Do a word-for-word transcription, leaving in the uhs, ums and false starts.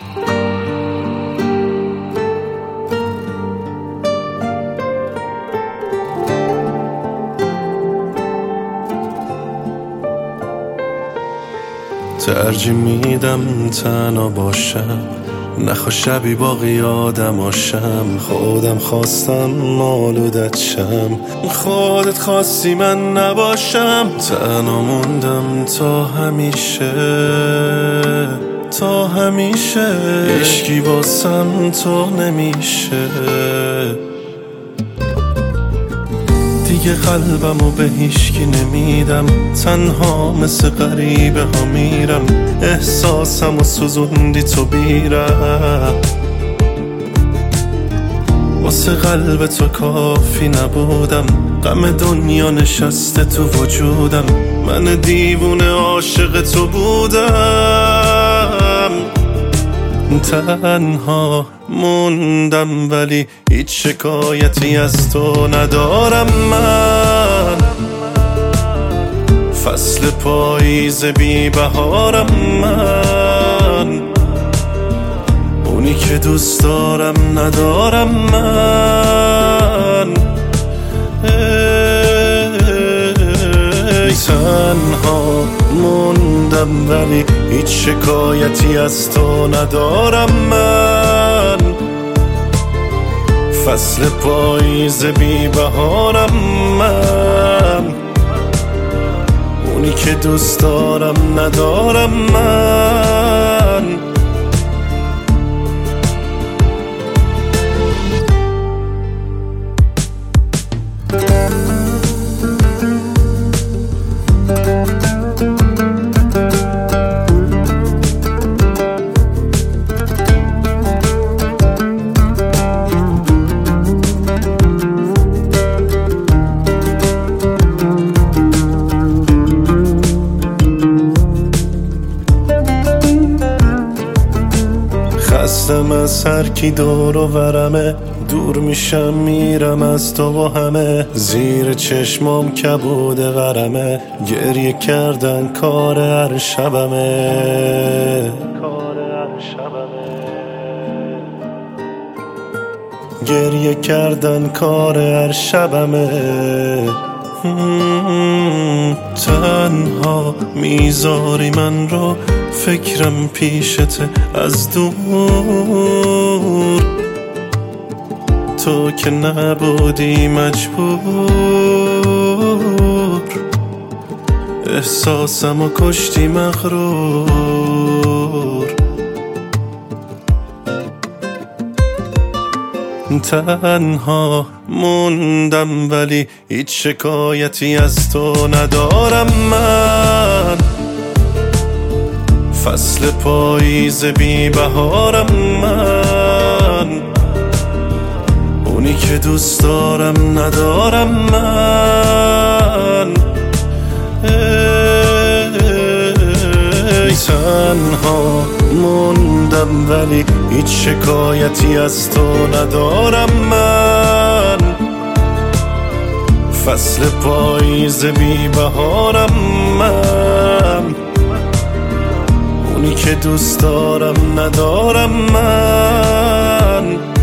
ترجیح میدم تنها باشم، نخوا شبی باقی آدماشم. خودم خواستم آلودت شم، خودت خواستی من نباشم. تنها موندم تا همیشه، تا همیشه. عشقی واسم تو نمیشه، دیگه قلبمو به هیچکی نمیدم. تنها مثل غریبه ها میرم، احساسمو سوزوندی تو بیرم. واسه قلب تو کافی نبودم، غم دنیا نشسته تو وجودم. من دیوونه عاشق تو بودم. تنها موندم ولی هیچ شکایتی از تو ندارم من. فصل پاییز بی بهارم من، اونی که دوست دارم ندارم من. ای تنها موندم ولی هیچ شکایتی از تو ندارم من. فصل پاییز بی بهارم من، اونی که دوست دارم ندارم من. خستم از هر کی دور و برمه، دور میشم میرم از تو و همه. زیر چشمام کبود غرمه، گریه کردن کار هر شبمه. گریه کردن کار هر شبمه. تنها میذاری من رو، فکرم پیشته از دور. تو که نبودی مجبور، احساسمو کشتی مغرور. تنها موندم ولی هیچ شکایتی از تو ندارم من. فصل پاییز بی بهارم من، اونی که دوست دارم ندارم من. ای تنها موندم ولی هیچ شکایتی از تو ندارم من. فصل پاییز بی بهارم من، اونی که دوست دارم ندارم من.